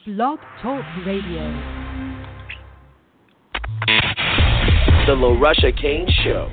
Blog Talk Radio. The LaRusha Kane Show.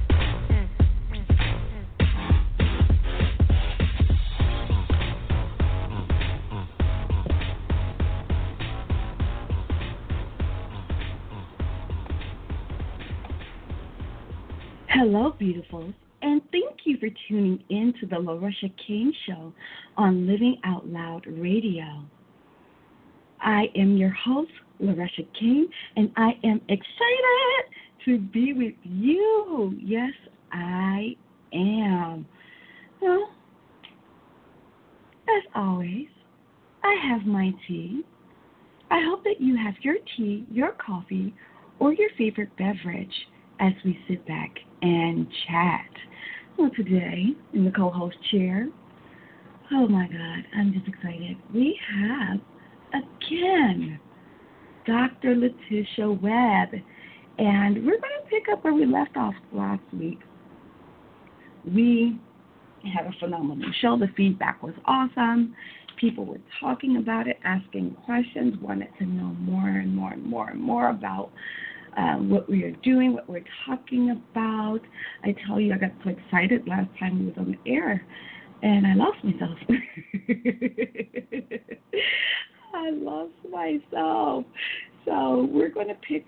Hello, beautifuls, and thank you for tuning in to the LaRusha Kane Show on Living Out Loud Radio. I am your host, LaRusha Kane, and I am excited to be with you. Yes, I am. Well, as always, I have my tea. I hope that you have your tea, your coffee, or your favorite beverage as we sit back and chat. Well, today, in the co-host chair, oh my God, I'm just excited. We have, again, Dr. Letitia Webb, and we're going to pick up where we left off last week. We had a phenomenal show. The feedback was awesome. People were talking about it, asking questions, wanted to know more and more and more and more about what we are doing, what we're talking about. I tell you, I got so excited last time we was on the air, and I lost myself. I lost myself. So we're going to pick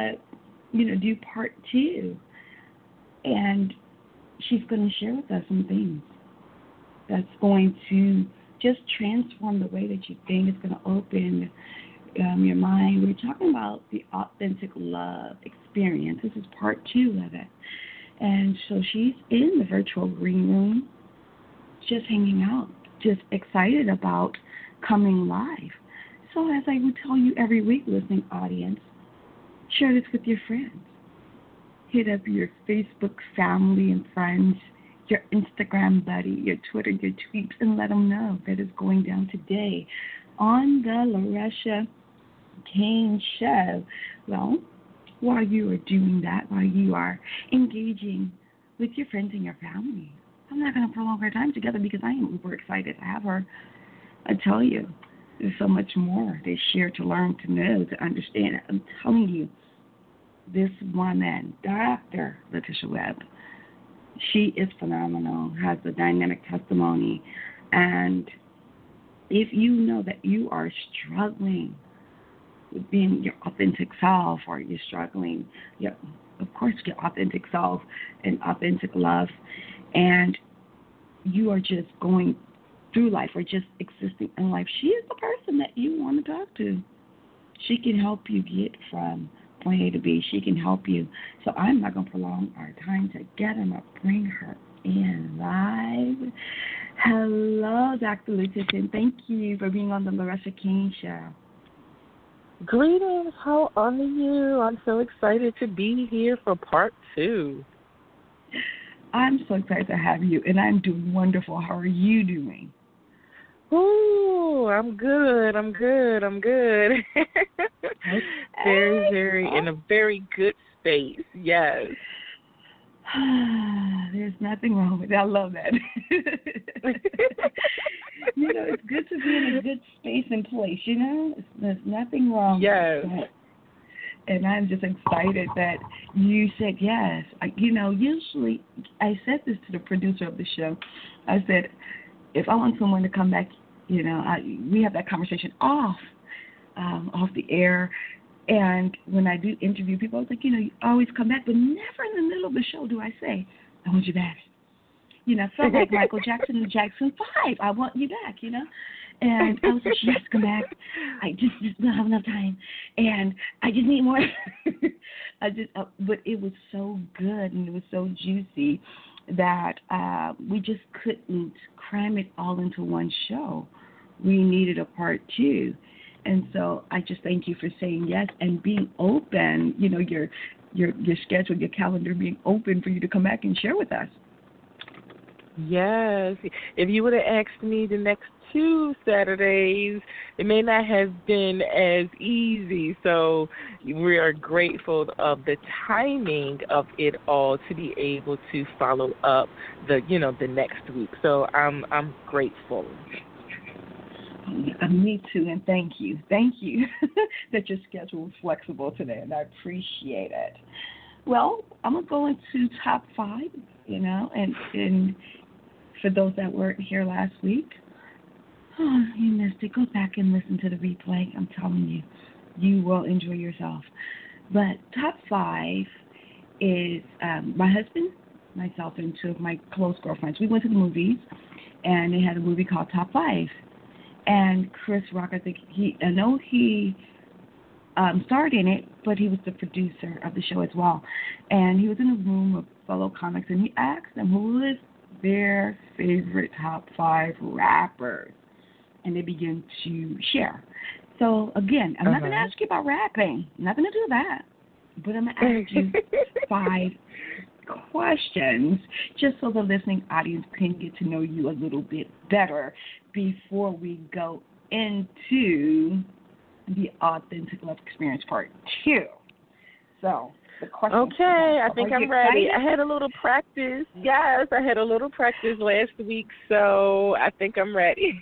do part 2, and she's going to share with us some things that's going to just transform the way that you think. It's going to open your mind. We're talking about the authentic love experience. This is part 2 of it. And so she's in the virtual green room, just hanging out, just excited about coming live. So as I would tell you every week, listening audience, share this with your friends. Hit up your Facebook family and friends, your Instagram buddy, your Twitter, your tweets, and let them know that it's going down today on the LaRusha Kane Show. Well, while you are doing that, while you are engaging with your friends and your family, I'm not going to prolong our time together because I am uber excited to have her. I tell you, there's so much more to share, to learn, to know, to understand. I'm telling you, this woman, Dr. Letitia Webb, she is phenomenal, has a dynamic testimony, and if you know that you are struggling with being your authentic self, or you're struggling, of course, your authentic self and authentic love, and you are just going through life or just existing in life, she is the person that you want to talk to. She can help you get from point A to B. She can help you. So I'm not going to prolong our time together. I'm going to bring her in live. Hello, Dr. Letitia. Thank you for being on the LaRusha Kane Show. Greetings. How are you? I'm so excited to be here for part 2. I'm so excited to have you, and I'm doing wonderful. How are you doing? Ooh, I'm good. Very, in a very good space. Yes. There's nothing wrong with that. I love that. It's good to be in a good space and place, There's nothing wrong with that. And I'm just excited that you said yes. Usually I said this to the producer of the show. I said, if I want someone to come back, we have that conversation off the air. And when I do interview people, I was like, you always come back, but never in the middle of the show do I say, I want you back. I felt like Michael Jackson in Jackson 5. I want you back, And I was like, yes, come back. I just don't have enough time. And I just need more. But it was so good and it was so juicy that we just couldn't cram it all into one show. We needed a part 2. And so I just thank you for saying yes and being open, your schedule, your calendar being open for you to come back and share with us. Yes. If you would have asked me the next 2 Saturdays, it may not have been as easy. So we are grateful of the timing of it all to be able to follow up the next week. So I'm grateful. Me too, and thank you. Thank you that your schedule was flexible today, and I appreciate it. Well, I'm going to go into top 5, and for those that weren't here last week, you missed it. Go back and listen to the replay. I'm telling you, you will enjoy yourself. But top 5 is my husband, myself, and 2 of my close girlfriends. We went to the movies, and they had a movie called Top 5. And Chris Rock, I know he starred in it, but he was the producer of the show as well. And he was in a room with fellow comics, and he asked them who is their favorite top 5 rappers. And they began to share. So, again, I'm not going to ask you about rapping. I'm not going to do that. But I'm going to ask you 5 questions just so the listening audience can get to know you a little bit better before we go into the Authentic Love Experience Part 2. So, the question. Okay, I think I'm ready. I had a little practice. Yes, I had a little practice last week, so I think I'm ready.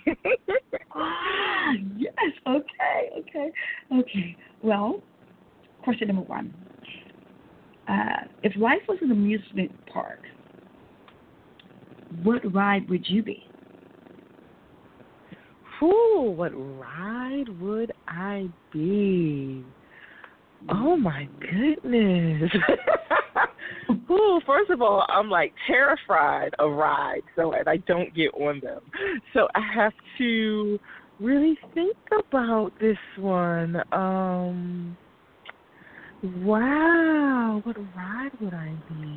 Yes, okay. Well, question number 1. If life was an amusement park, what ride would you be? Ooh, what ride would I be? Oh, my goodness. Ooh, first of all, I'm like terrified of rides, and I don't get on them. So I have to really think about this one. Wow, what ride would I be?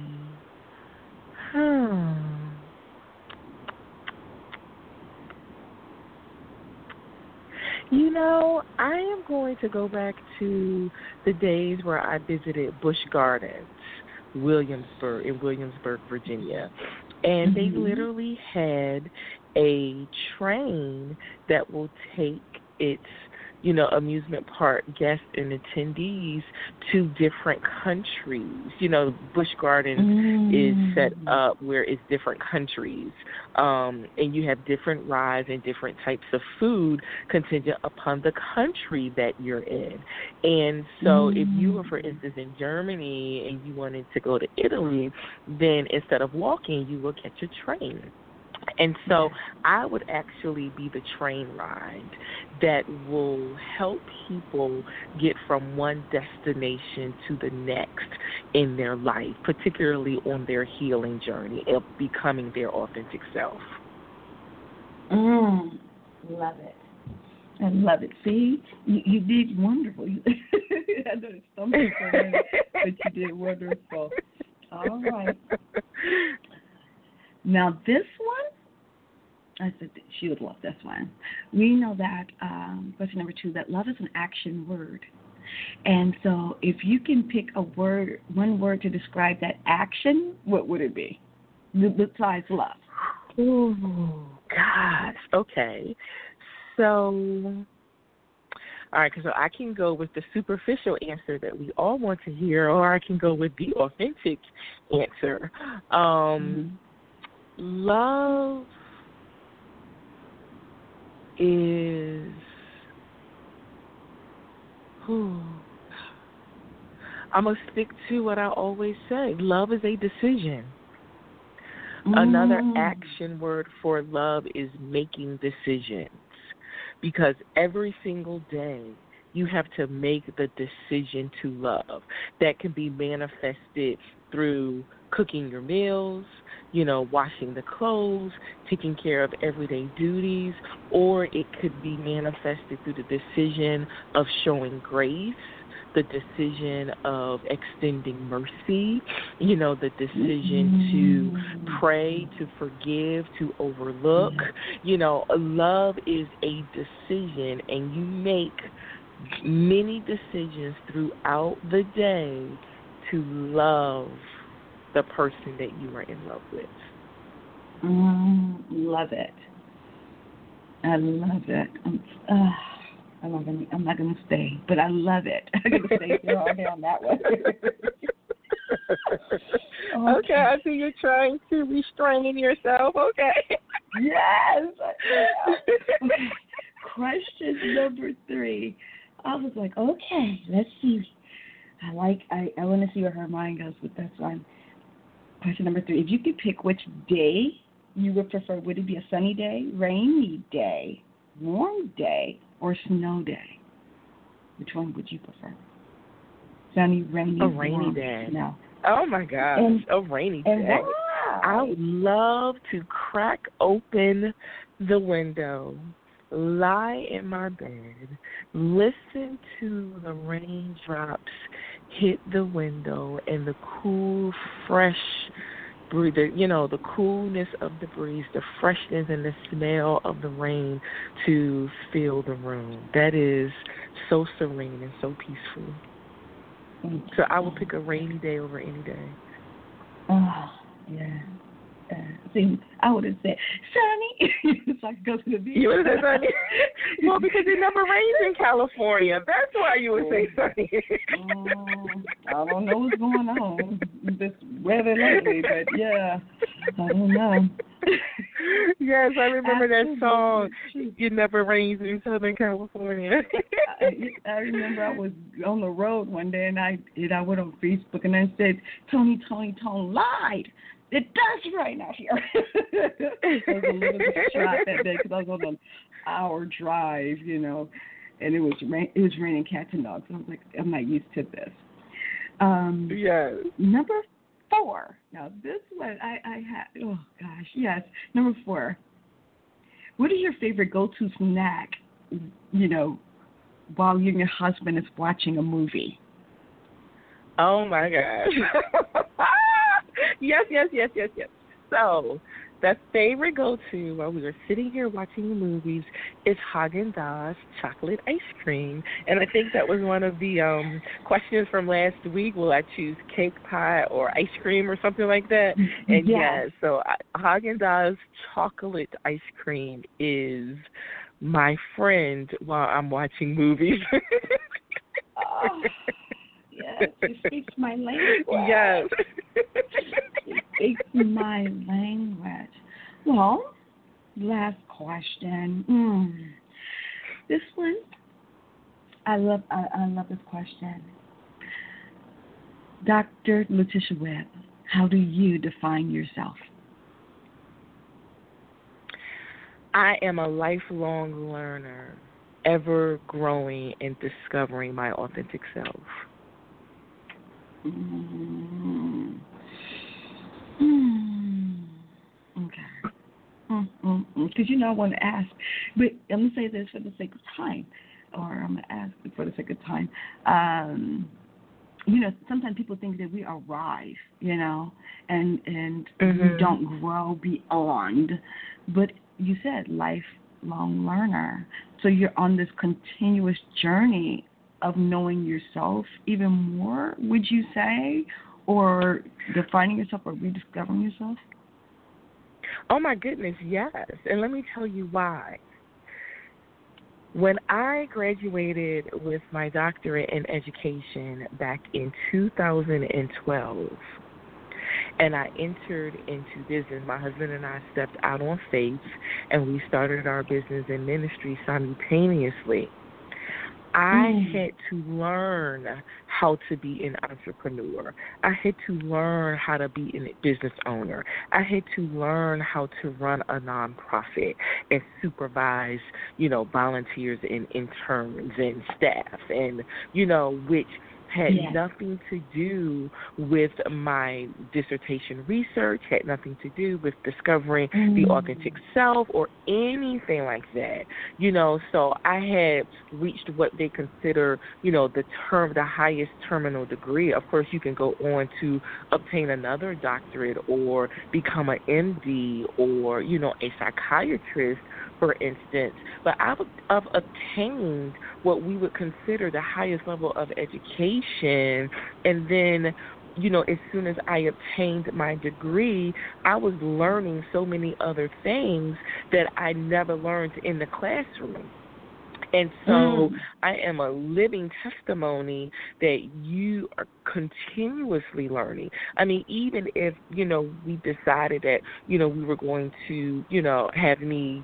I am going to go back to the days where I visited Busch Gardens, in Williamsburg, Virginia. And they literally had a train that will take its, amusement park guests and attendees to different countries. Busch Gardens is set up where it's different countries. And you have different rides and different types of food contingent upon the country that you're in. And so if you were, for instance, in Germany and you wanted to go to Italy, then instead of walking, you will catch a train. And so I would actually be the train ride that will help people get from one destination to the next in their life, particularly on their healing journey of becoming their authentic self. Love it. I love it. See, you did wonderful. I know it's something for me, but you did wonderful. All right. Now this one, I said she would love this one. We know that, question number 2, that love is an action word. And so if you can pick one word to describe that action, what would it be besides love? Oh, gosh. Okay. So, all right, so I can go with the superficial answer that we all want to hear, or I can go with the authentic answer. Love is, I'm going to stick to what I always say. Love is a decision. Another action word for love is making decisions, because every single day you have to make the decision to love. That can be manifested through cooking your meals, washing the clothes, taking care of everyday duties, or it could be manifested through the decision of showing grace, the decision of extending mercy, the decision to pray, to forgive, to overlook. Love is a decision, and you make many decisions throughout the day to love the person that you are in love with. Love it. I love it. I'm not going to stay, but I love it. I'm going to stay here all day on that one. Okay, I see you're trying to restrain yourself. Okay. Yes. Okay. question number 3. I was like, okay, let's see. I want to see where her mind goes with this one. Question number 3. If you could pick which day you would prefer, would it be a sunny day, rainy day, warm day, or snow day? Which one would you prefer? Sunny, rainy, a rainy warm, day. snow. Oh my gosh, a rainy day. Why? I would love to crack open the window, lie in my bed, listen to the raindrops hit the window and the cool, fresh breeze, the coolness of the breeze, the freshness and the smell of the rain to fill the room. That is so serene and so peaceful. So I would pick a rainy day over any day. Oh, yeah. See, I would have said sunny, so I could go to the beach. You would have said sunny? Well, because it never rains in California. That's why you would say sunny. I don't know what's going on with this weather lately, but yeah, I don't know. Yes, I remember that song, It Never Rains in Southern California. I remember I was on the road one day, and I went on Facebook, and I said, Tony lied. It does rain out here. I was a little distraught that day because I was on an hour drive, and it was raining cats and dogs. And I was like, I'm not used to this. Yes. Number 4. Now this one I had. Oh gosh, yes. Number 4. What is your favorite go-to snack? While you and your husband is watching a movie. Oh my gosh. Yes. So, the favorite go-to while we were sitting here watching the movies is Haagen-Dazs chocolate ice cream. And I think that was one of the questions from last week. Will I choose cake, pie, or ice cream or something like that? And yes, so Haagen-Dazs chocolate ice cream is my friend while I'm watching movies. Oh. Yes, it speaks my language. Yes. It speaks my language. Well, last question. This one, I love this question. Dr. Letitia Webb, how do you define yourself? I am a lifelong learner, ever growing and discovering my authentic self. Okay. Because I want to ask, but I'm going to say this for the sake of time, or I'm going to ask for the sake of time. Sometimes people think that we arrive, and we don't grow beyond. But you said lifelong learner, so you're on this continuous journey of knowing yourself even more, would you say, or defining yourself or rediscovering yourself? Oh, my goodness, yes. And let me tell you why. When I graduated with my doctorate in education back in 2012, and I entered into business, my husband and I stepped out on faith, and we started our business and ministry simultaneously. I had to learn how to be an entrepreneur. I had to learn how to be a business owner. I had to learn how to run a nonprofit and supervise, volunteers and interns and staff, and, which had nothing to do with my dissertation research, had nothing to do with discovering the authentic self or anything like that. So I had reached what they consider, the highest terminal degree. Of course, you can go on to obtain another doctorate or become an MD or, a psychiatrist, for instance, but I've obtained what we would consider the highest level of education, and then, as soon as I obtained my degree, I was learning so many other things that I never learned in the classroom. And so I am a living testimony that you are continuously learning. I mean, even if, we decided that, we were going to, have me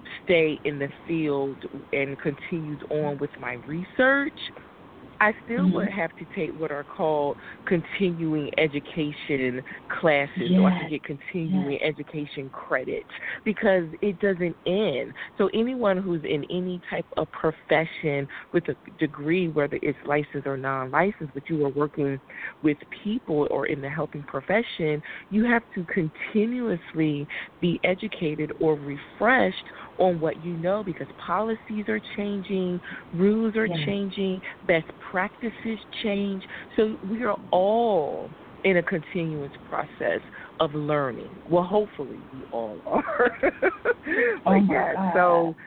stay in the field and continued on with my research, I still would have to take what are called continuing education classes, or I could get continuing education credits, because it doesn't end. So anyone who's in any type of profession with a degree, whether it's licensed or non-licensed, but you are working with people or in the helping profession, you have to continuously be educated or refreshed on what you know, because policies are changing, rules are changing, best practices change. So we are all in a continuous process of learning. Well, hopefully we all are. God. So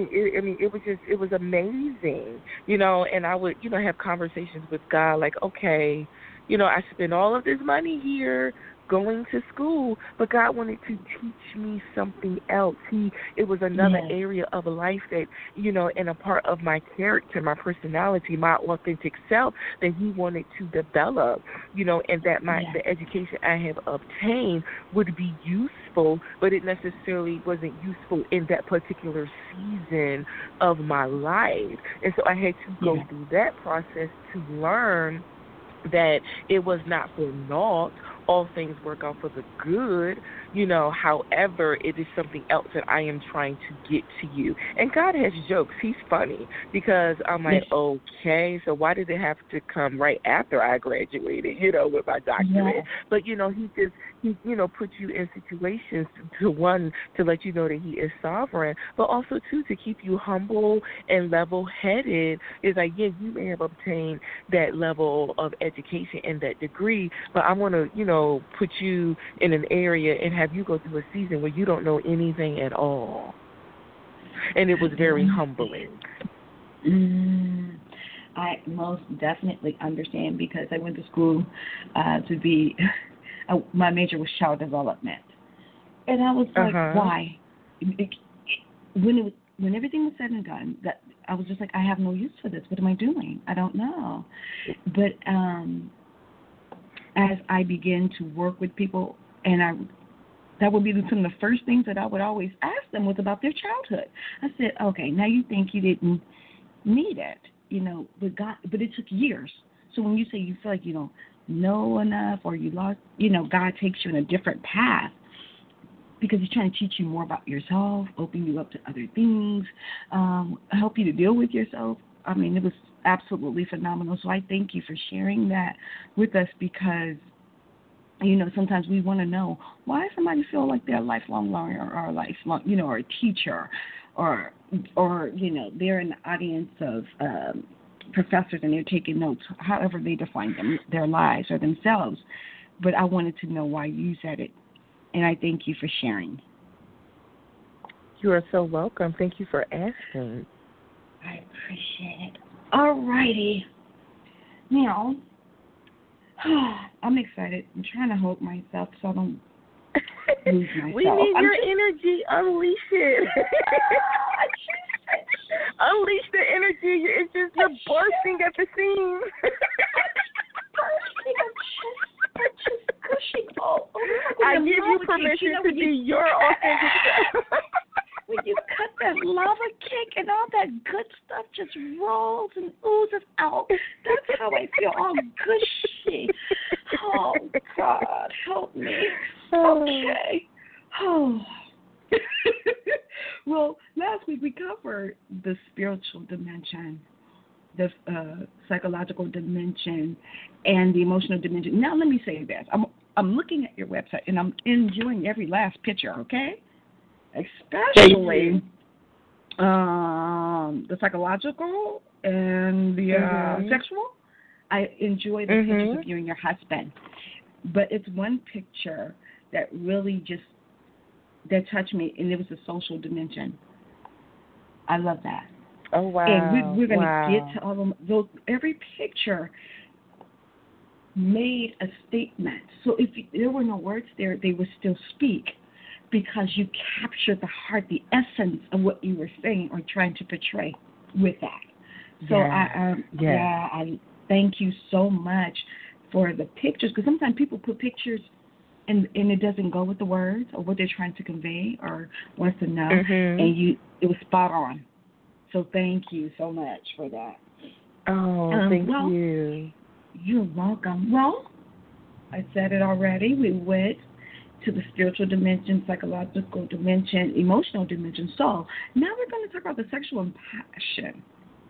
it was amazing, and I would, have conversations with God like, okay, I spend all of this money here going to school, but God wanted to teach me something else. It was another area of life that, and a part of my character, my personality, my authentic self that He wanted to develop, and that the education I have obtained would be useful, but it necessarily wasn't useful in that particular season of my life. And so I had to go through that process to learn that it was not for naught. All things work out for the good, however, it is something else that I am trying to get to you. And God has jokes. He's funny, because I'm like, okay, so why did it have to come right after I graduated, with my doctorate? But, he puts you in situations to let you know that He is sovereign, but also, too, to keep you humble and level-headed. Is like, you may have obtained that level of education and that degree, but I want to, put you in an area and have you go through a season where you don't know anything at all. And it was very humbling. I most definitely understand, because I went to school to be, my major was child development. And I was like, why? When everything was said and done, that I was just like, I have no use for this. What am I doing? I don't know. But as I began to work with people, and that would be some of the first things that I would always ask them was about their childhood. I said, okay, now you think you didn't need it, but it took years. So when you say you feel like you don't know enough, or you lost, God takes you in a different path, because He's trying to teach you more about yourself, open you up to other things, help you to deal with yourself. I mean, it was absolutely phenomenal. So I thank you for sharing that with us, because, sometimes we want to know why somebody feel like they're a lifelong learner, or a lifelong, or a teacher, or they're in the audience of professors and they're taking notes, however they define their lives or themselves. But I wanted to know why you said it, and I thank you for sharing. You are so welcome. Thank you for asking. I appreciate it. All righty. Now, I'm excited. I'm trying to hold myself so I don't lose myself. We need your energy. Unleash it. Unleash the energy. It's just you're bursting at the seams. I'm just gushing all over. I give you permission to be your authentic self. When you cut that lava cake and all that good stuff just rolls and oozes out, that's how I feel, all gushy. Oh, God, help me. Okay. Oh. Well, last week we covered the spiritual dimension, the psychological dimension, and the emotional dimension. Now, let me say this. I'm looking at your website, and I'm enjoying every last picture, okay? Especially the psychological and the sexual. I enjoy the pictures of you and your husband. But it's one picture that really that touched me, and it was the social dimension. I love that. Oh, wow. And we're going to get to all of them. Every picture made a statement. So if there were no words there, they would still speak, because you captured the heart, the essence of what you were saying or trying to portray with that. So I thank you so much for the pictures, because sometimes people put pictures and it doesn't go with the words or what they're trying to convey or wants to know, Mm-hmm. and it was spot on. So thank you so much for that. Oh, thank you. You're welcome. Well, I said it already. We went to the spiritual dimension, psychological dimension, emotional dimension. So now we're going to talk about the sexual and passion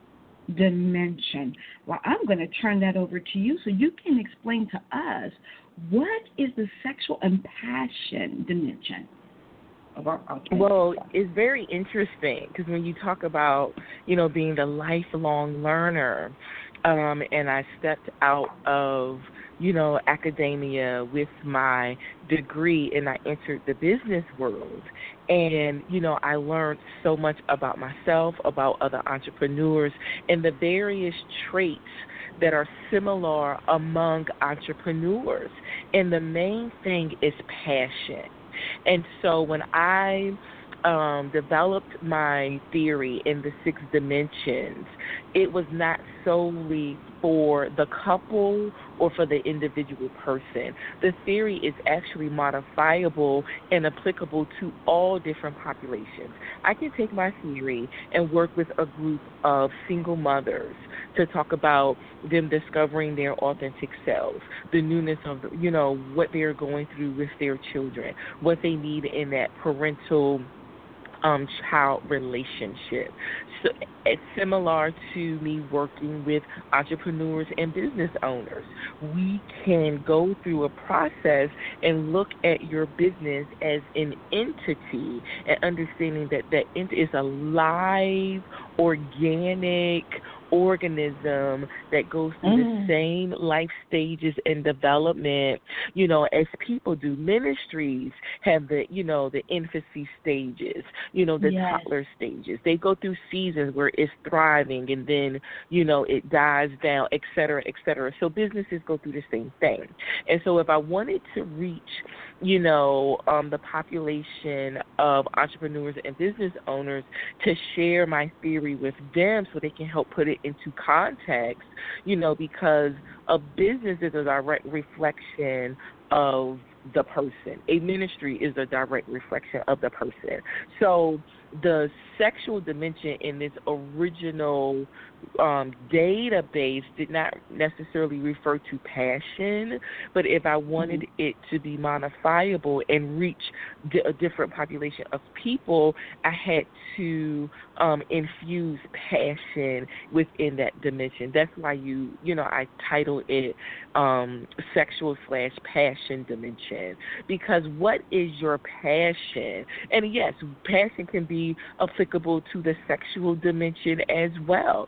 dimension. Well, I'm going to turn that over to you so you can explain to us what is the sexual and passion dimension of our Well, it's very interesting because when you talk about, being the lifelong learner, and I stepped out of, academia with my degree and I entered the business world. And, I learned so much about myself, about other entrepreneurs, and the various traits that are similar among entrepreneurs. And the main thing is passion. And so when I developed my theory in the 6 dimensions, it was not solely for the couple or for the individual person. The theory is actually modifiable and applicable to all different populations. I can take my theory and work with a group of single mothers to talk about them discovering their authentic selves, the newness of, what they're going through with their children, what they need in that parental child relationship. So it's similar to me working with entrepreneurs and business owners. We can go through a process and look at your business as an entity and understanding that that entity is a live, organic organism that goes through the same life stages and development, as people do. Ministries have the infancy stages, the toddler stages. They go through seasons where it's thriving and then, it dies down, et cetera, et cetera. So businesses go through the same thing. And so if I wanted to reach, the population of entrepreneurs and business owners to share my theory with them so they can help put it into context, because a business is a direct reflection of the person. A ministry is a direct reflection of the person. So the sexual dimension in this original database did not necessarily refer to passion, but if I wanted it to be modifiable and reach a different population of people, I had to infuse passion within that dimension. That's why I titled it sexual/passion dimension, because what is your passion? And yes, passion can be applicable to the sexual dimension as well.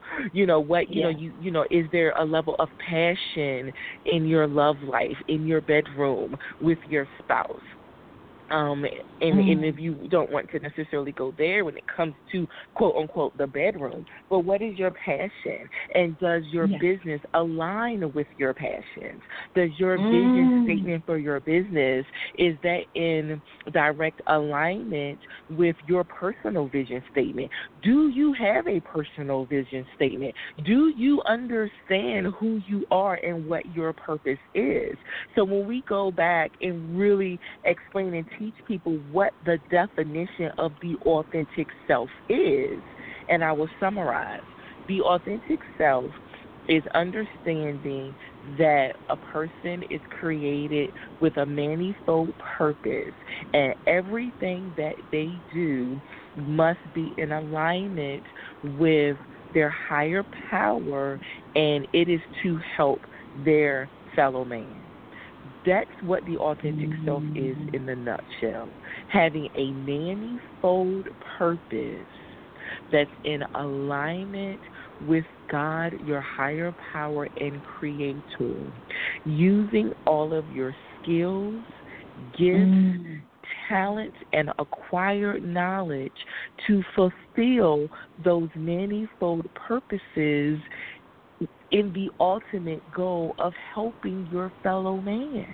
Is there a level of passion in your love life, in your bedroom with your spouse? And if you don't want to necessarily go there when it comes to, quote, unquote, the bedroom, but what is your passion? And does your business align with your passions? Does your vision statement for your business, is that in direct alignment with your personal vision statement? Do you have a personal vision statement? Do you understand who you are and what your purpose is? So when we go back and really explain and teach people what the definition of the authentic self is, and I will summarize. The authentic self is understanding that a person is created with a manifold purpose, and everything that they do must be in alignment with their higher power, and it is to help their fellow man. That's what the authentic self is in the nutshell. Having a manifold purpose that's in alignment with God, your higher power and creator. Using all of your skills, gifts, talents, and acquired knowledge to fulfill those manifold purposes in the ultimate goal of helping your fellow man.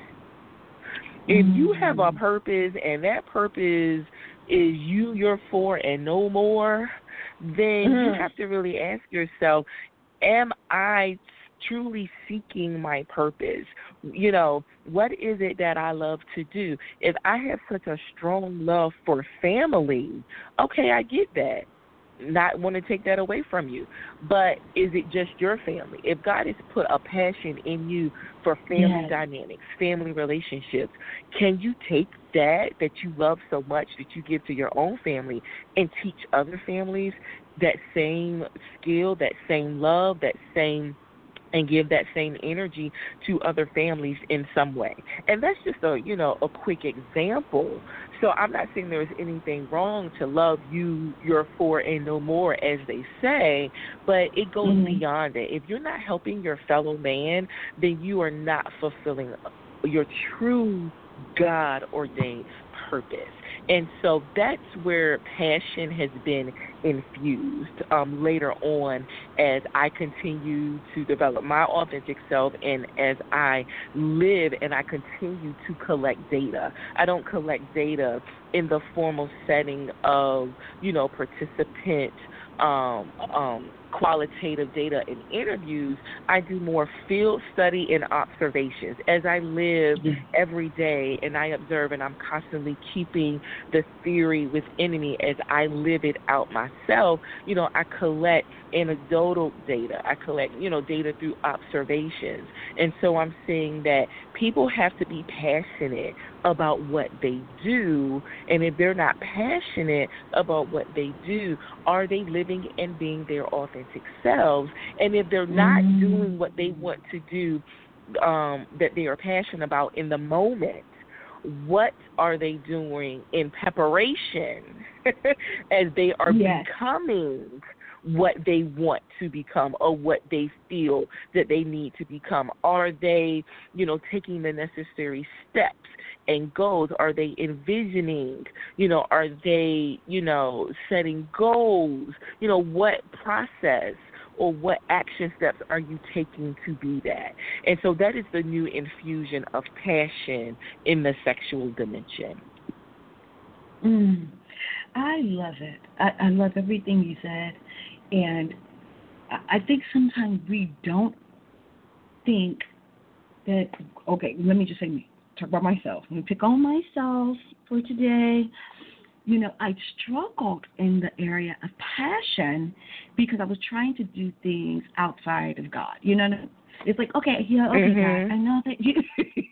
If you have a purpose and that purpose is you're for and no more, then you have to really ask yourself, am I truly seeking my purpose? You know, what is it that I love to do? If I have such a strong love for family, okay, I get that. Not want to take that away from you. But is it just your family? If God has put a passion in you for family dynamics, family relationships, can you take that you love so much that you give to your own family and teach other families that same skill, that same love, that same, and give that same energy to other families in some way? And that's just a quick example. So I'm not saying there's anything wrong to love you, your four and no more, as they say, but it goes beyond it. If you're not helping your fellow man, then you are not fulfilling your true God-ordained purpose. And so that's where passion has been infused later on as I continue to develop my authentic self and as I live and I continue to collect data. I don't collect data in the formal setting of, participant qualitative data and interviews. I do more field study and observations as I live every day, and I observe, and I'm constantly keeping the theory within me as I live it out myself. I collect anecdotal data. I collect, data through observations. And so I'm saying that people have to be passionate about what they do, and if they're not passionate about what they do, are they living and being their authentic selves? And if they're not doing what they want to do, that they are passionate about in the moment, what are they doing in preparation as they are becoming what they want to become or what they feel that they need to become? Are they, taking the necessary steps and goals? Are they envisioning? Are they, setting goals? What process or what action steps are you taking to be that? And so that is the new infusion of passion in the sexual dimension. I love it. I love everything you said. And I think sometimes we don't think that, okay, let me just say, talk about myself. Let me pick on myself for today. I struggled in the area of passion because I was trying to do things outside of God. It's like, okay, God, I know that you,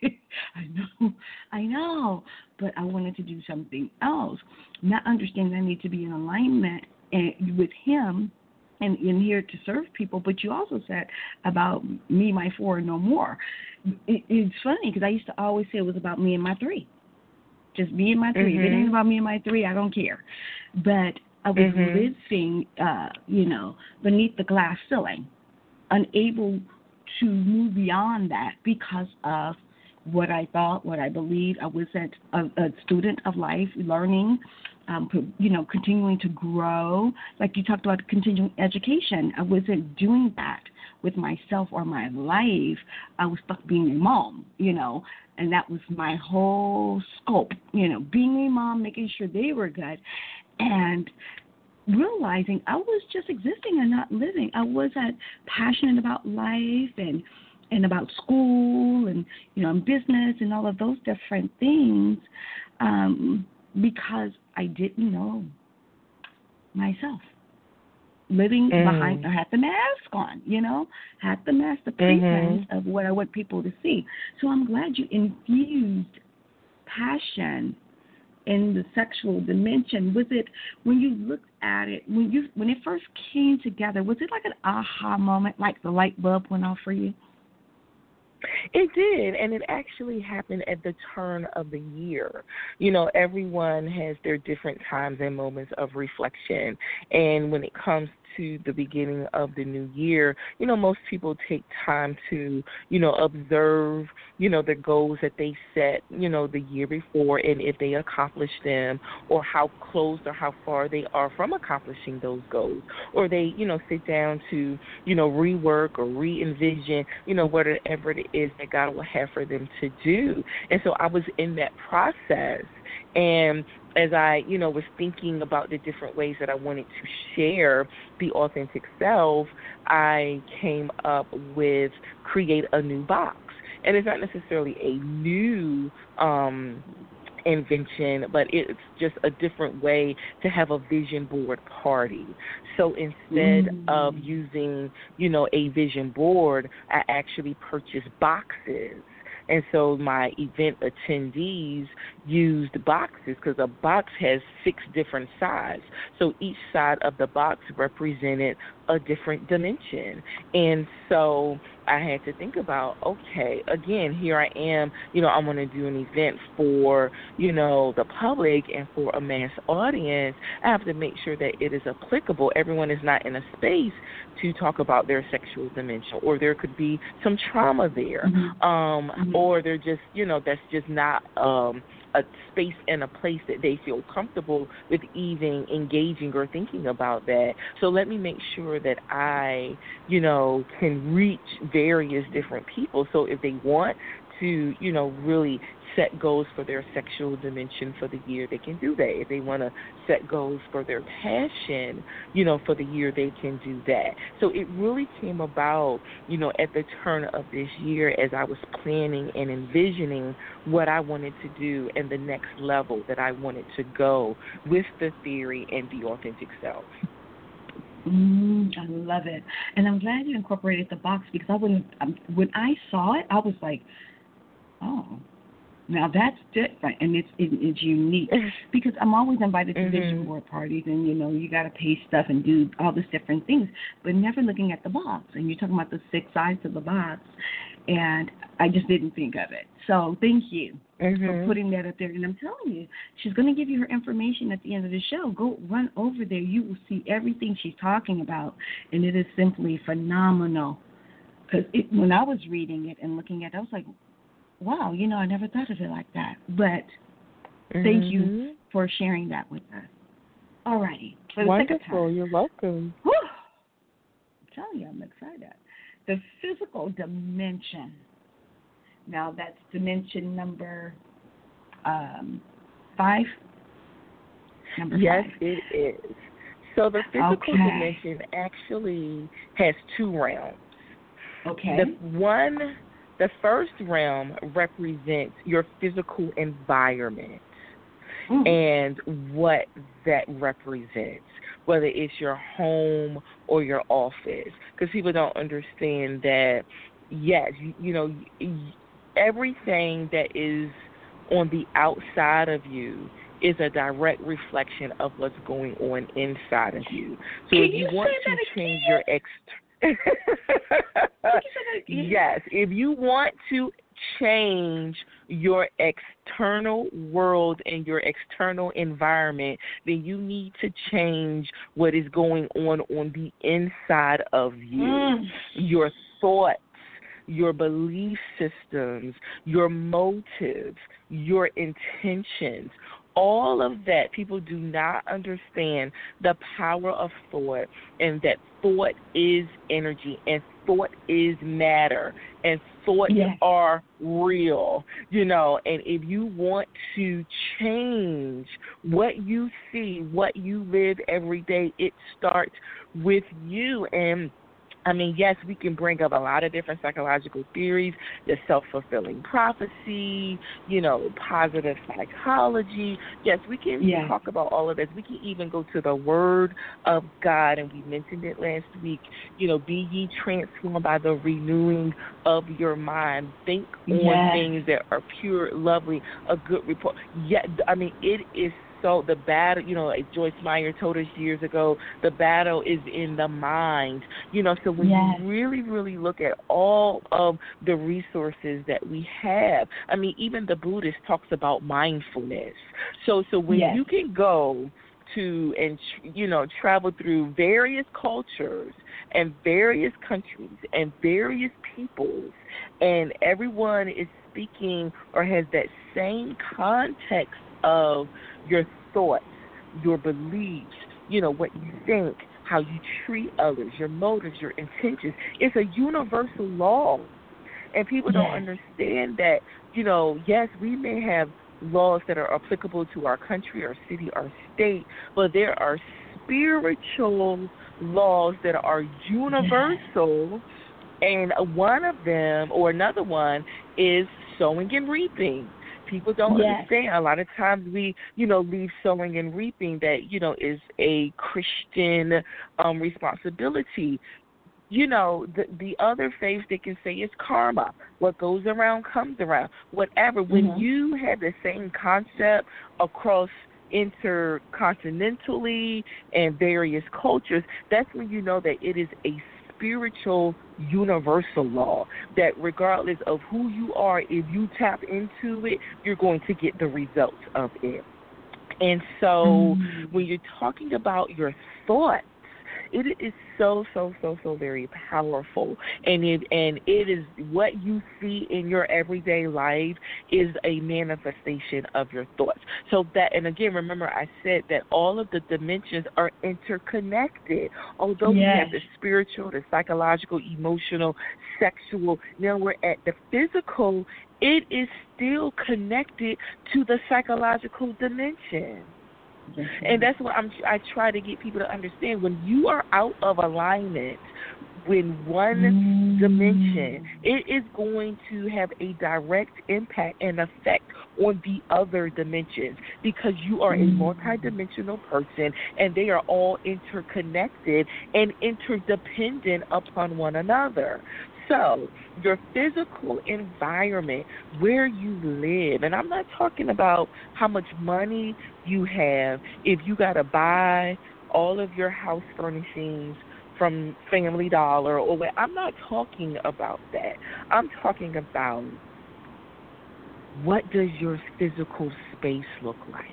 I know, but I wanted to do something else. Not understanding I need to be in alignment with Him and in here to serve people. But you also said about me, my four, and no more. It's funny because I used to always say it was about me and my three. Just me and my three. If it ain't about me and my three, I don't care. But I was living, beneath the glass ceiling, unable to move beyond that because of what I thought, what I believed. I was a student of life, learning, continuing to grow. Like you talked about continuing education. I wasn't doing that with myself or my life. I was stuck being a mom, and that was my whole scope, being a mom, making sure they were good, and realizing I was just existing and not living. I wasn't passionate about life and about school and, and business and all of those different things because I didn't know myself. Living behind, I had the mask on, had the mask, the pretense of what I want people to see. So I'm glad you infused passion in the sexual dimension. Was it, when you looked at it, when it first came together, was it like an aha moment, like the light bulb went off for you? It did, and it actually happened at the turn of the year. Everyone has their different times and moments of reflection, and when it comes to the beginning of the new year, most people take time to, observe, the goals that they set, the year before, and if they accomplish them, or how close or how far they are from accomplishing those goals, or they, sit down to, rework or re-envision, whatever it is that God will have for them to do. And so I was in that process, And as I, was thinking about the different ways that I wanted to share the authentic self, I came up with create a new box. And it's not necessarily a new invention, but it's just a different way to have a vision board party. So instead of using, a vision board, I actually purchased boxes. And so my event attendees used boxes because a box has 6 different sides. So each side of the box represented a different dimension. And so I had to think about, okay, again, here I am, I want to do an event for, the public and for a mass audience. I have to make sure that it is applicable. Everyone is not in a space to talk about their sexual dimension, or there could be some trauma there, or they're just, that's just not a space and a place that they feel comfortable with even engaging or thinking about that. So let me make sure that I, can reach various different people. So if they want to, really set goals for their sexual dimension for the year, they can do that. If they want to set goals for their passion, for the year, they can do that. So it really came about, at the turn of this year as I was planning and envisioning what I wanted to do and the next level that I wanted to go with the theory and the authentic self. I love it. And I'm glad you incorporated the box, because when I saw it, I was like, oh, now that's different, and it's unique, because I'm always invited to vision board parties, and you got to pay stuff and do all these different things, but never looking at the box. And you're talking about the 6 sides of the box, and I just didn't think of it. So thank you for putting that up there. And I'm telling you, she's going to give you her information at the end of the show. Go run over there. You will see everything she's talking about, and it is simply phenomenal. Because when I was reading it and looking at it, I was like, wow, I never thought of it like that. But thank you for sharing that with us. All righty. Wonderful. You're welcome. Whew. I'm telling you, I'm excited. The physical dimension. Now, that's dimension number 5? Yes, it is. So the physical dimension actually has 2 realms. Okay. The first realm represents your physical environment and what that represents, whether it's your home or your office. Because people don't understand that, yes, everything that is on the outside of you is a direct reflection of what's going on inside of you. So if you want to change your yes, if you want to change your external world and your external environment, then you need to change what is going on the inside of you. Your thoughts, your belief systems, your motives, your intentions. All of that, people do not understand the power of thought, and that thought is energy, and thought is matter, and thoughts are real, and if you want to change what you see, what you live every day, it starts with you. And I mean, yes, we can bring up a lot of different psychological theories, the self-fulfilling prophecy, positive psychology. Yes, we can talk about all of this. We can even go to the Word of God, and we mentioned it last week. Be ye transformed by the renewing of your mind. Think on things that are pure, lovely, a good report. Yeah, I mean, it is. So the battle, like Joyce Meyer told us years ago, the battle is in the mind. So when you really, really look at all of the resources that we have, I mean, even the Buddhist talks about mindfulness. So when you can go to and, travel through various cultures and various countries and various peoples, and everyone is speaking or has that same context of your thoughts, your beliefs, what you think, how you treat others, your motives, your intentions. It's a universal law. And people don't understand that, yes, we may have laws that are applicable to our country, our city, our state, but there are spiritual laws that are universal, and one of them, or another one, is sowing and reaping. People don't understand. A lot of times we, leave sowing and reaping that, is a Christian responsibility. The other faith they can say is karma. What goes around comes around. Whatever. When you have the same concept across intercontinentally and various cultures, that's when you know that it is a spiritual universal law that regardless of who you are, if you tap into it, you're going to get the results of it. And so when you're talking about your thoughts, it is so very powerful, and it is what you see in your everyday life is a manifestation of your thoughts. So that, and again, remember I said that all of the dimensions are interconnected. Although we have the spiritual, the psychological, emotional, sexual, now we're at the physical, it is still connected to the psychological dimension. And that's what I try to get people to understand. When you are out of alignment with one dimension, it is going to have a direct impact and effect on the other dimensions, because you are a multidimensional person and they are all interconnected and interdependent upon one another. So your physical environment, where you live, and I'm not talking about how much money you have, if you got to buy all of your house furnishings from Family Dollar or what. I'm not talking about that. I'm talking about what does your physical space look like?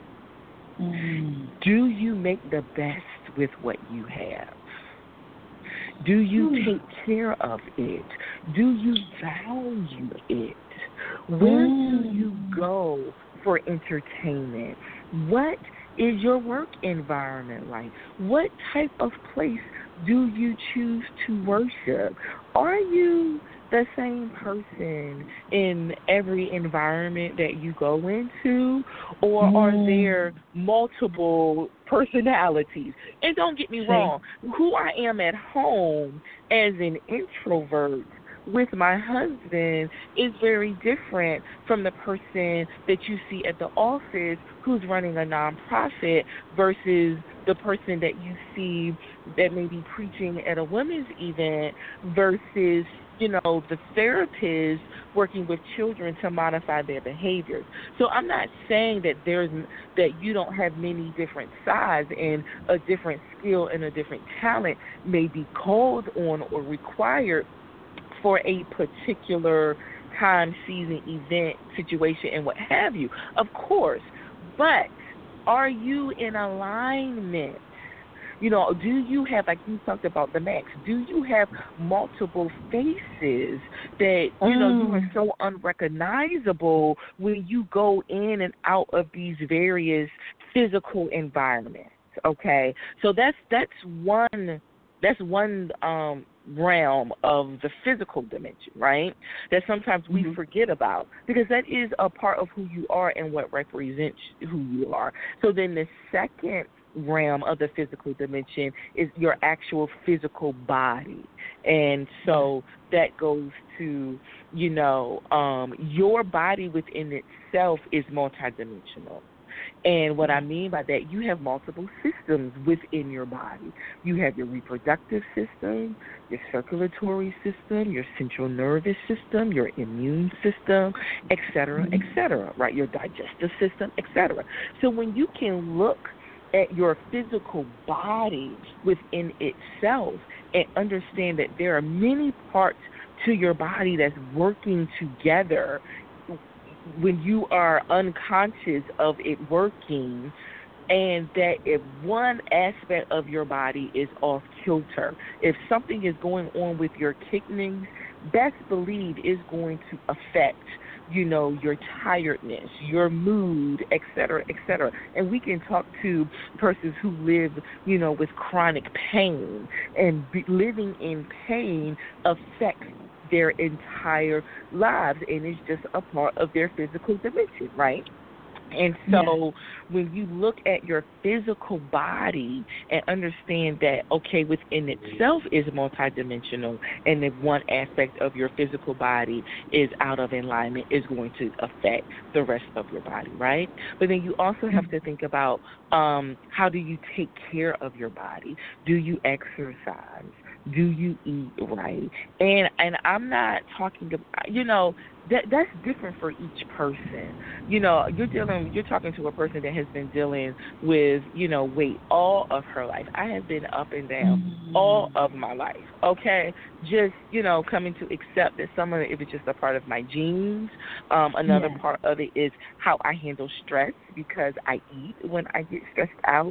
Do you make the best with what you have? Do you take care of it? Do you value it? Where do you go for entertainment? What is your work environment like? What type of place do you choose to worship? Are you the same person in every environment that you go into, or are there multiple personalities? And don't get me wrong, who I am at home as an introvert with my husband is very different from the person that you see at the office who's running a nonprofit versus the person that you see that may be preaching at a women's event versus, the therapist working with children to modify their behaviors. So I'm not saying that that you don't have many different sides and a different skill and a different talent may be called on or required for a particular time, season, event, situation, and what have you. Of course. But are you in alignment? Do you have, like you talked about the Max, do you have multiple faces that, you are so unrecognizable when you go in and out of these various physical environments, okay? So that's one realm of the physical dimension, right? That sometimes we forget about, because that is a part of who you are and what represents who you are. So then the second realm of the physical dimension is your actual physical body. And so that goes to, your body within itself is multidimensional. And what I mean by that, you have multiple systems within your body. You have your reproductive system, your circulatory system, your central nervous system, your immune system, et cetera, right? Your digestive system, et cetera. So when you can look at your physical body within itself and understand that there are many parts to your body that's working together, when you are unconscious of it working, and that if one aspect of your body is off kilter, if something is going on with your kidneys, best believe is going to affect, your tiredness, your mood, et cetera, et cetera. And we can talk to persons who live, with chronic pain, and living in pain affects their entire lives, and it's just a part of their physical dimension, right? And so when you look at your physical body and understand that, okay, within itself is multidimensional, and if one aspect of your physical body is out of alignment, is going to affect the rest of your body, right? But then you also have to think about how do you take care of your body? Do you exercise? Do you eat right? And I'm not talking about, that's different for each person. You're talking to a person that has been dealing with, weight all of her life. I have been up and down all of my life, okay? Just, coming to accept that some of it is just a part of my genes. Another part of it is how I handle stress because I eat when I get stressed out,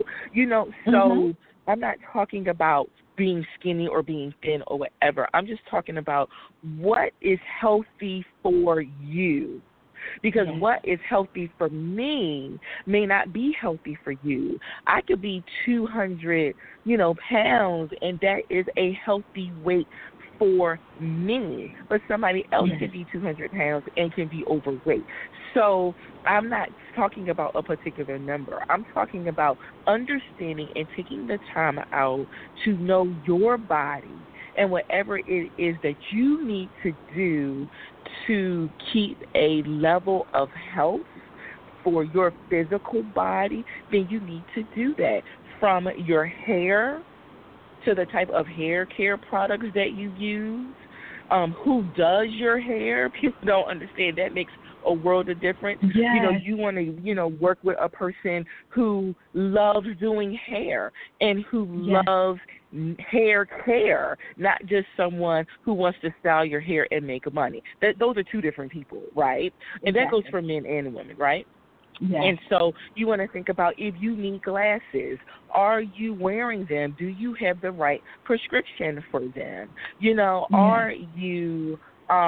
so I'm not talking about being skinny or being thin or whatever. I'm just talking about what is healthy for you. Because what is healthy for me may not be healthy for you. I could be 200, pounds, and that is a healthy weight for me. But somebody else can be 200 pounds and can be overweight. So I'm not talking about a particular number. I'm talking about understanding and taking the time out to know your body and whatever it is that you need to do to keep a level of health for your physical body, then you need to do that. From your hair to the type of hair care products that you use, who does your hair. People don't understand that makes a world of difference. Yes. You want to, work with a person who loves doing hair and who loves hair care, not just someone who wants to style your hair and make money. Those are two different people, right? And that goes for men and women, right? Yes. And so you want to think about, if you need glasses, are you wearing them? Do you have the right prescription for them? Are you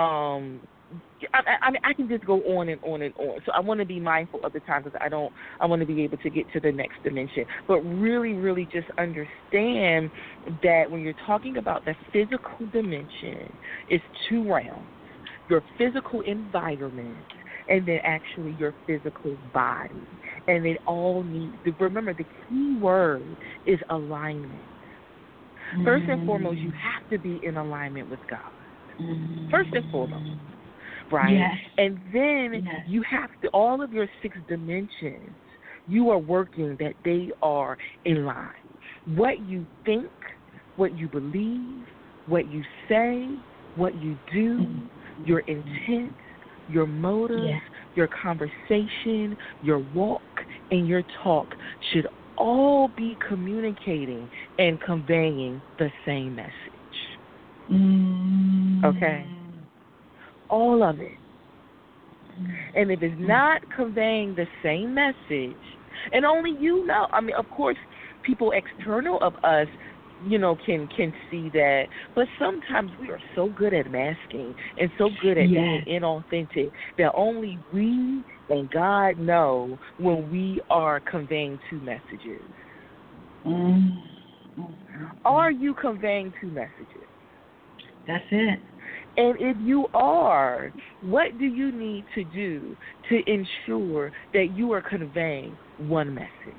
I can just go on and on and on. So I want to be mindful of the time because I want to be able to get to the next dimension. But really, really just understand that when you're talking about the physical dimension, it's two realms. Your physical environment and then actually your physical body. And they all need, remember, the key word is alignment. First and foremost, you have to be in alignment with God. First and foremost, right? Yes. And then you have to, all of your 6 dimensions, you are working that they are in line. What you think, what you believe, what you say, what you do, your intent, your motives, your conversation, your walk, and your talk should all be communicating and conveying the same message. Okay? All of it. And if it's not conveying the same message, and only you know, of course, people external of us, can see that. But sometimes we are so good at masking and so good at being inauthentic that only we and God know when we are conveying 2 messages. Are you conveying 2 messages? That's it. And if you are, what do you need to do to ensure that you are conveying 1 message?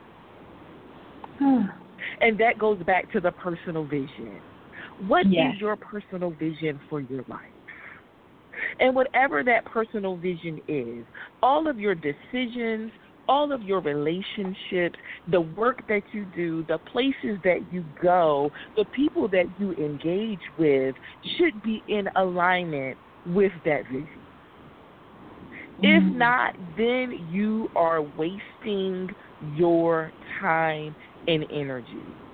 And that goes back to the personal vision. What is your personal vision for your life? And whatever that personal vision is, all of your decisions, all of your relationships, the work that you do, the places that you go, the people that you engage with should be in alignment with that vision. If not, then you are wasting your time and energy.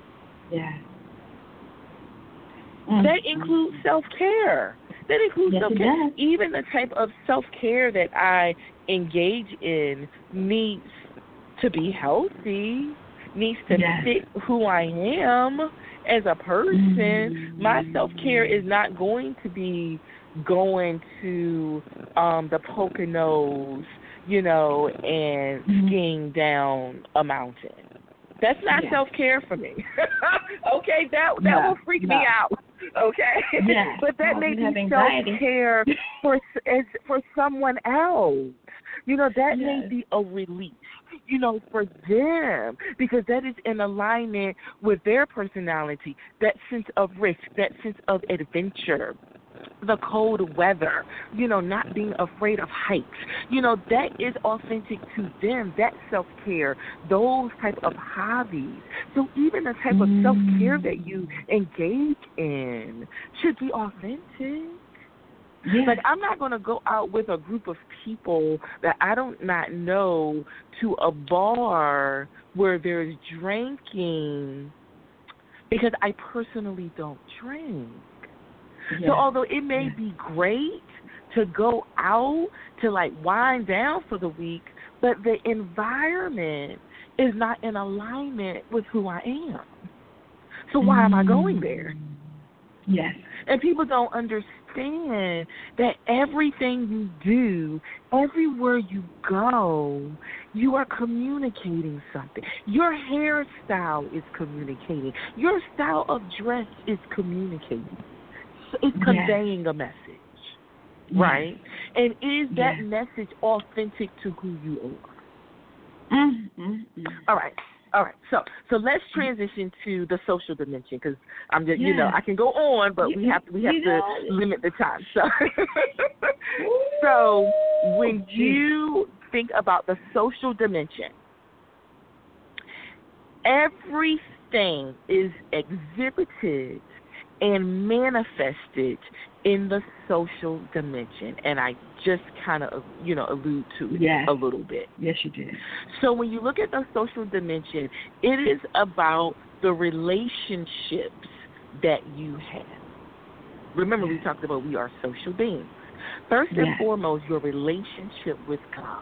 That includes self-care. That includes self-care. Even the type of self-care that I engage in needs to be healthy, needs to fit who I am as a person. My self-care is not going to be going to the Poconos, and skiing down a mountain. That's not self-care for me. Okay, that will freak me out. Okay, Yeah. but that may have be anxiety. self-care for someone else. That may Yes. be a release, for them, because that is in alignment with their personality, that sense of risk, that sense of adventure, the cold weather, not being afraid of heights. That is authentic to them, that self-care, those type of hobbies. So even the type of self-care that you engage in should be authentic. Yes. Like, I'm not going to go out with a group of people that I don't not know to a bar where there's drinking because I personally don't drink. Yes. So although it may be great to go out to, like, wind down for the week, but the environment is not in alignment with who I am. So why am I going there? Yes. And people don't understand that everything you do, everywhere you go, you are communicating something. Your hairstyle is communicating. Your style of dress is communicating. It's conveying a message, right? And is that message authentic to who you are? All right. So let's transition to the social dimension, because I'm just, I can go on, but we have to limit the time. So when you think about the social dimension, everything is exhibited and manifested in the social dimension, and I just kind of, allude to it a little bit. Yes, you did. So when you look at the social dimension, it is about the relationships that you have. Remember, we talked about we are social beings. First and foremost, your relationship with God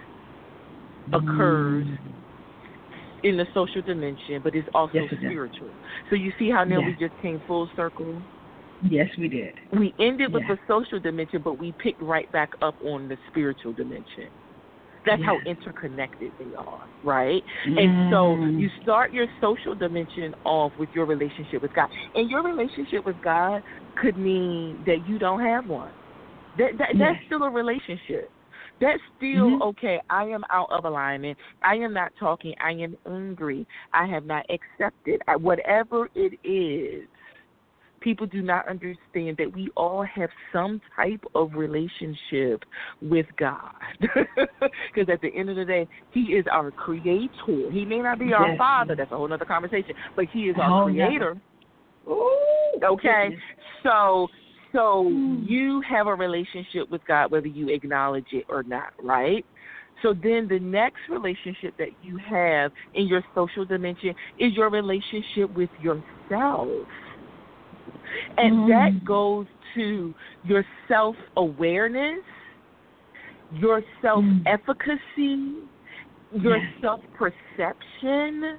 occurs in the social dimension, but it's also spiritual. So you see how now we just came full circle? Yes, we did. We ended with the social dimension, but we picked right back up on the spiritual dimension. That's how interconnected they are, right? And so you start your social dimension off with your relationship with God. And your relationship with God could mean that you don't have one. That's still a relationship. That's still, okay, I am out of alignment. I am not talking. I am angry. I have not accepted. Whatever it is, people do not understand that we all have some type of relationship with God. Because at the end of the day, He is our creator. He may not be our Father. That's a whole other conversation. But He is our creator. Okay? So you have a relationship with God, whether you acknowledge it or not, right? So then the next relationship that you have in your social dimension is your relationship with yourself. And that goes to your self-awareness, your self-efficacy, your self-perception,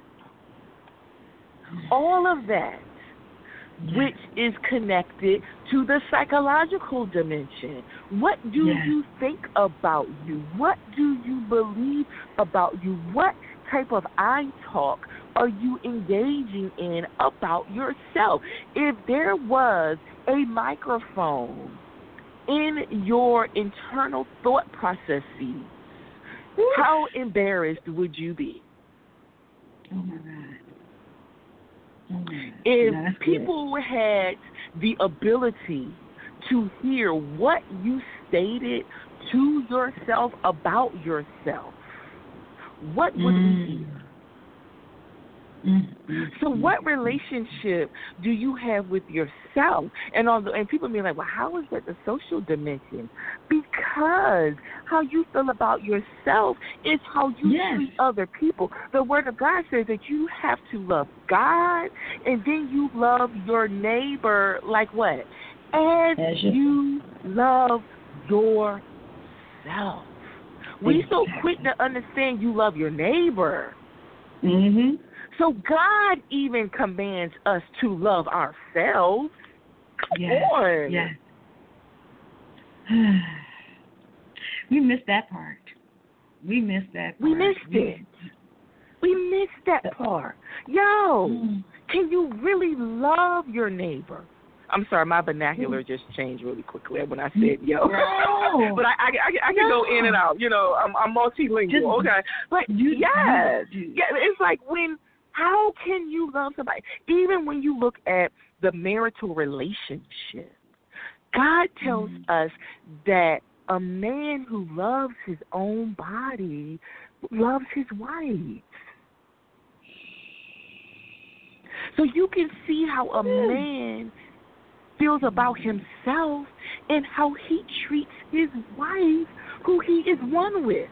all of that, which is connected to the psychological dimension. What do you think about you? What do you believe about you? What type of I talk are you engaging in about yourself? If there was a microphone in your internal thought processes, how embarrassed would you be? Oh, my God. If people had the ability to hear what you stated to yourself about yourself, what would we hear? So what relationship do you have with yourself? And people be like, well, how is that the social dimension? Because how you feel about yourself is how you treat other people. The Word of God says that you have to love God, and then you love your neighbor like what? As you love yourself. We so quick to understand you love your neighbor. So God even commands us to love ourselves. Come on. Yeah. We missed that part. We missed that part. We missed that part. Yo, can you really love your neighbor? I'm sorry, my vernacular just changed really quickly when I said yo. No. But I can go in and out. You know, I'm multilingual. Okay, but yes, it's like how can you love somebody? Even when you look at the marital relationship, God tells us that a man who loves his own body loves his wife. So you can see how a man feels about himself and how he treats his wife, who he is one with.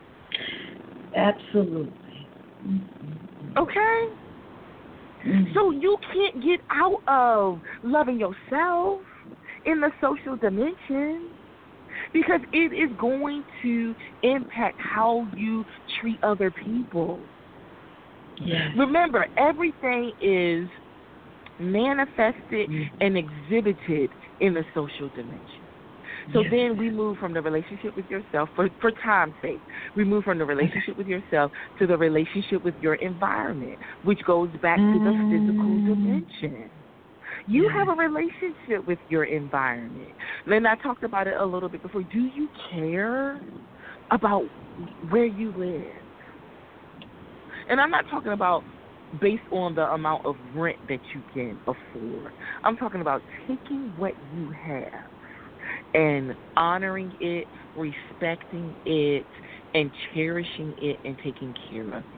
Absolutely. Okay? So you can't get out of loving yourself in the social dimension because it is going to impact how you treat other people. Yes. Remember, everything is manifested and exhibited in the social dimension. So then we move from the relationship with yourself, for time's sake, we move from the relationship with yourself to the relationship with your environment, which goes back to the physical dimension. You have a relationship with your environment. Then I talked about it a little bit before. Do you care about where you live? And I'm not talking about based on the amount of rent that you can afford. I'm talking about taking what you have and honoring it, respecting it, and cherishing it and taking care of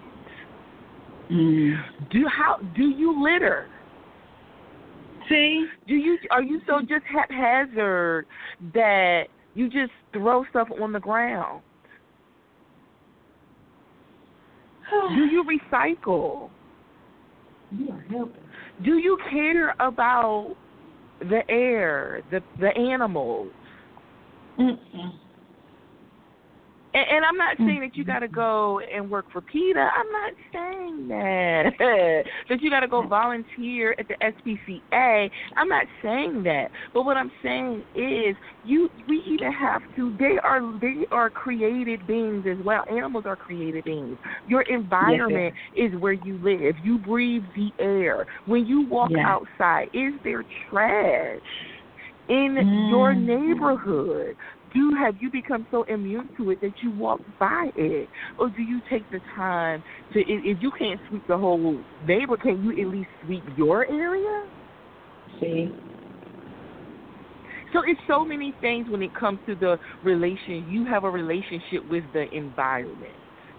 it. Do you litter? See? Are you so just haphazard that you just throw stuff on the ground? Do you recycle? You are helping. Do you care about the air, the animals? And I'm not saying that you got to go and work for PETA. I'm not saying that you got to go volunteer at the SPCA. I'm not saying that. But what I'm saying is we even have to. They are created beings as well. Animals are created beings. Your environment is where you live. You breathe the air. When you walk outside, is there trash in your neighborhood? Have you become so immune to it that you walk by it? Or do you take the time to, if you can't sweep the whole neighbor, can you at least sweep your area? See? So it's so many things when it comes to the relation. You have a relationship with the environment.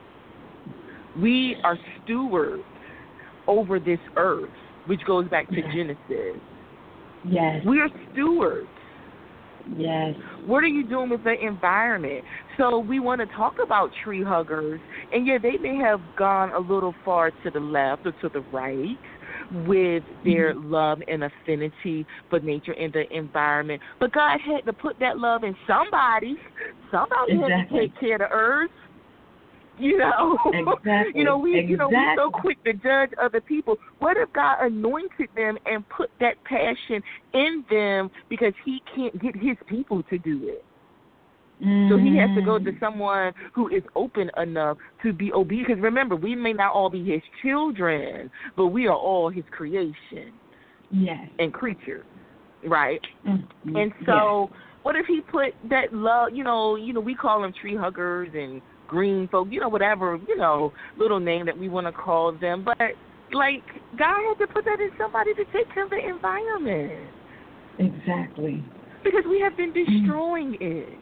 We are stewards over this earth, which goes back to Genesis. Yes. We are stewards. Yes. What are you doing with the environment? So we want to talk about tree huggers, and they may have gone a little far to the left or to the right with their love and affinity for nature and the environment. But God had to put that love in somebody. Somebody had to take care of the earth. You know, we're so quick to judge other people. What if God anointed them and put that passion in them because He can't get His people to do it? So He has to go to someone who is open enough to be obedient. Because remember, we may not all be His children, but we are all His creation and creatures, right? And so what if He put that love, we call them tree huggers and green folk, whatever, little name that we want to call them. But, God had to put that in somebody to take care of the environment. Exactly. Because we have been destroying it.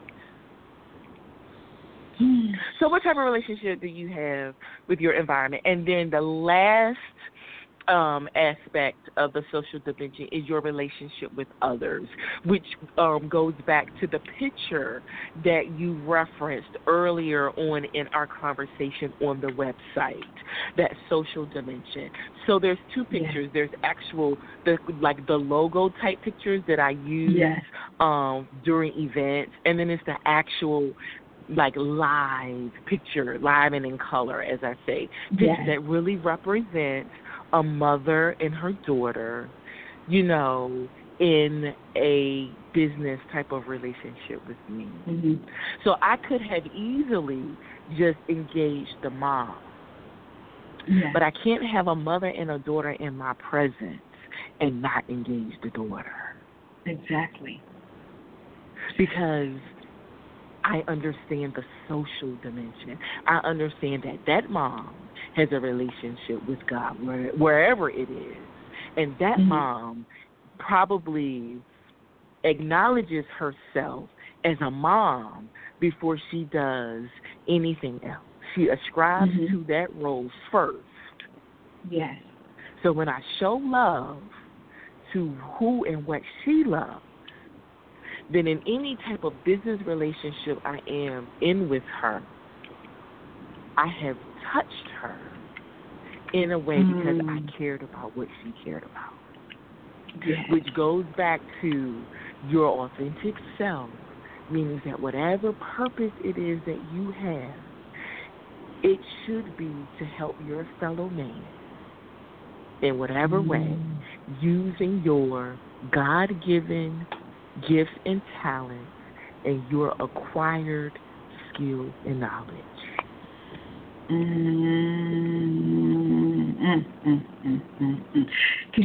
So what type of relationship do you have with your environment? And then the last aspect of the social dimension is your relationship with others, which goes back to the picture that you referenced earlier on in our conversation on the website, that social dimension. So there's two pictures. There's the logo type pictures that I use during events, and then it's the actual live picture, live and in color, as I say, picture that really represents a mother and her daughter, in a business type of relationship with me. So I could have easily just engaged the mom, but I can't have a mother and a daughter in my presence and not engage the daughter. Exactly. Because I understand the social dimension. I understand that mom has a relationship with God wherever it is. And that mom probably acknowledges herself as a mom before she does anything else. She ascribes to that role first. Yes. So when I show love to who and what she loves, then in any type of business relationship I am in with her, I have touched her in a way because I cared about what she cared about. Yes. Which goes back to your authentic self, meaning that whatever purpose it is that you have, it should be to help your fellow man in whatever way, using your God-given gifts and talents and your acquired skills and knowledge. Because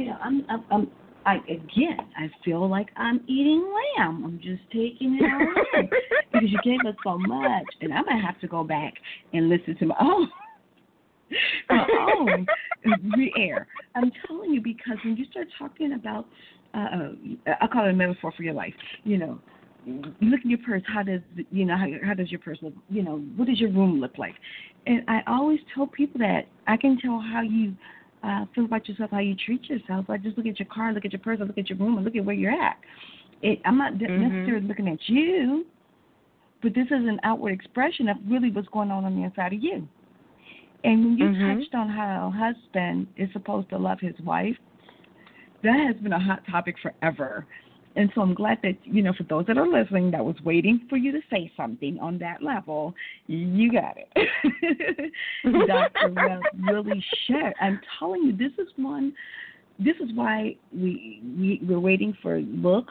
I feel like I'm eating lamb. I'm just taking it all in because you gave us so much, and I might have to go back and listen to my own re-air. I'm telling you, because when you start talking about, I call it a metaphor for your life. You know, you look in your purse. How does how does your purse look? You know, what does your room look like? And I always tell people that I can tell how you feel about yourself, how you treat yourself. I just look at your car, look at your purse, I look at your room, and look at where you're at. I'm not necessarily looking at you, but this is an outward expression of really what's going on the inside of you. And when you touched on how a husband is supposed to love his wife, that has been a hot topic forever. And so I'm glad that, for those that are listening, that was waiting for you to say something on that level, you got it. Dr. Webb really shared. I'm telling you, this is why we're waiting for the book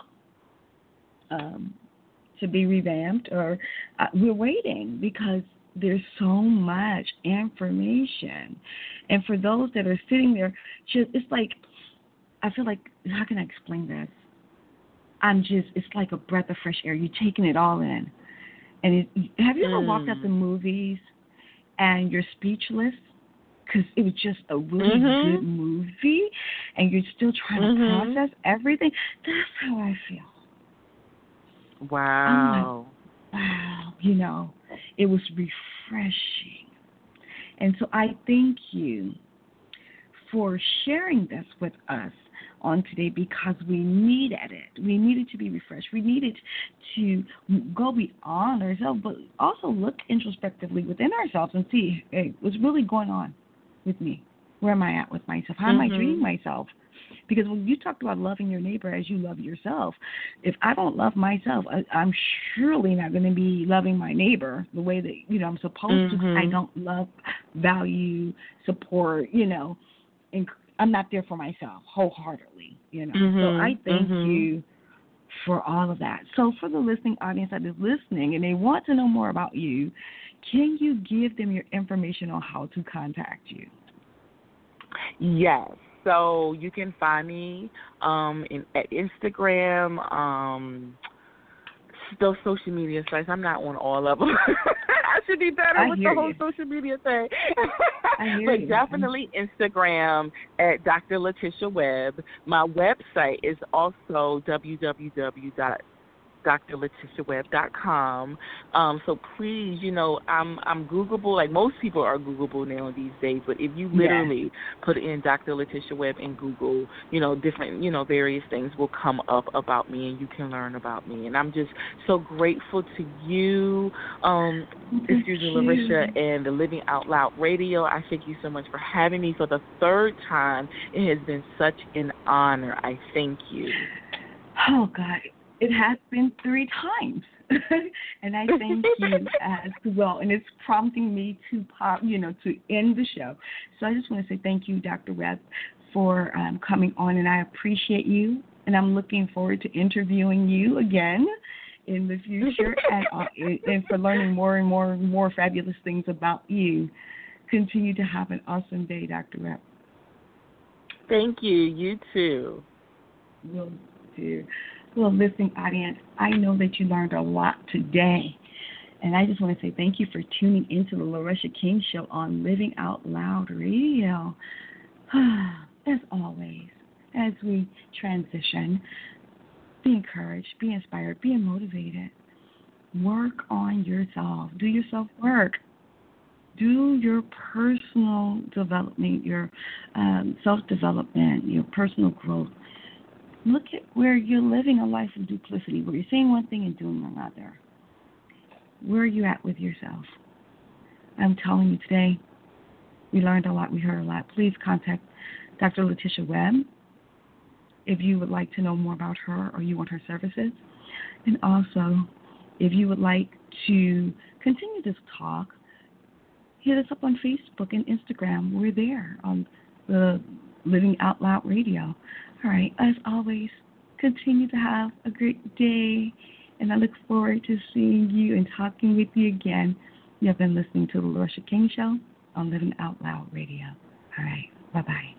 to be revamped, or we're waiting because there's so much information. And for those that are sitting there, it's like, I feel like, how can I explain this? It's like a breath of fresh air. You're taking it all in. And have you ever walked out the movies and you're speechless because it was just a really good movie and you're still trying to process everything? That's how I feel. Wow. Wow. It was refreshing. And so I thank you for sharing this with us on today, because we needed it. We needed to be refreshed. We needed to go beyond ourselves, but also look introspectively within ourselves and see, hey, what's really going on with me? Where am I at with myself? How am I treating myself? Because when you talked about loving your neighbor as you love yourself, if I don't love myself, I'm surely not going to be loving my neighbor the way that I'm supposed to. Because I don't love, value, support, and I'm not there for myself wholeheartedly, So I thank you for all of that. So for the listening audience that is listening and they want to know more about you, can you give them your information on how to contact you? Yes. So you can find me at Instagram, those social media sites. I'm not on all of them. I should be better with the whole social media thing. But definitely Instagram at Dr. Letitia Webb. My website is also www.drletitiawebb.com. So please, I'm Googleable. Like most people are Googleable now these days. But if you literally put in Dr. Letitia Webb in Google, different, various things will come up about me, and you can learn about me. And I'm just so grateful to you, Larisha, and the Living Out Loud Radio. I thank you so much for having me for the third time. It has been such an honor. I thank you. Oh, God. It has been 3 times, and I thank you as well. And it's prompting me to to end the show. So I just want to say thank you, Dr. Webb, for coming on, and I appreciate you. And I'm looking forward to interviewing you again in the future, and for learning more and more fabulous things about you. Continue to have an awesome day, Dr. Webb. Thank you. You too. We'll to the listening audience. I know that you learned a lot today. And I just want to say thank you for tuning into the LaRusha King Show on Living Out Loud Radio. As always, as we transition, be encouraged, be inspired, be motivated. Work on yourself. Do your self-work. Do your personal development, your self-development, your personal growth. Look at where you're living a life of duplicity, where you're saying one thing and doing another. Where are you at with yourself? I'm telling you today, we learned a lot, we heard a lot. Please contact Dr. Letitia Webb if you would like to know more about her or you want her services. And also, if you would like to continue this talk, hit us up on Facebook and Instagram. We're there on the Living Out Loud Radio. All right, as always, continue to have a great day, and I look forward to seeing you and talking with you again. You have been listening to the LaRusha King Show on Living Out Loud Radio. All right, bye-bye.